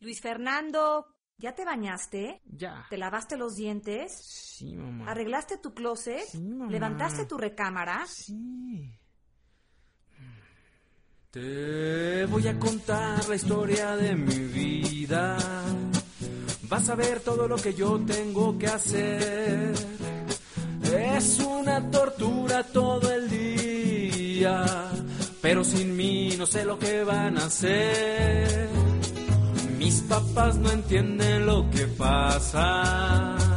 Luis Fernando, ¿ya te bañaste? Ya. ¿Te lavaste los dientes? Sí, mamá. ¿Arreglaste tu closet? Sí, mamá. ¿Levantaste tu recámara? Sí. Te voy a contar la historia de mi vida. Vas a ver todo lo que yo tengo que hacer. Es una tortura todo el día, pero sin mí no sé lo que van a hacer. Mis papás no entienden lo que pasa.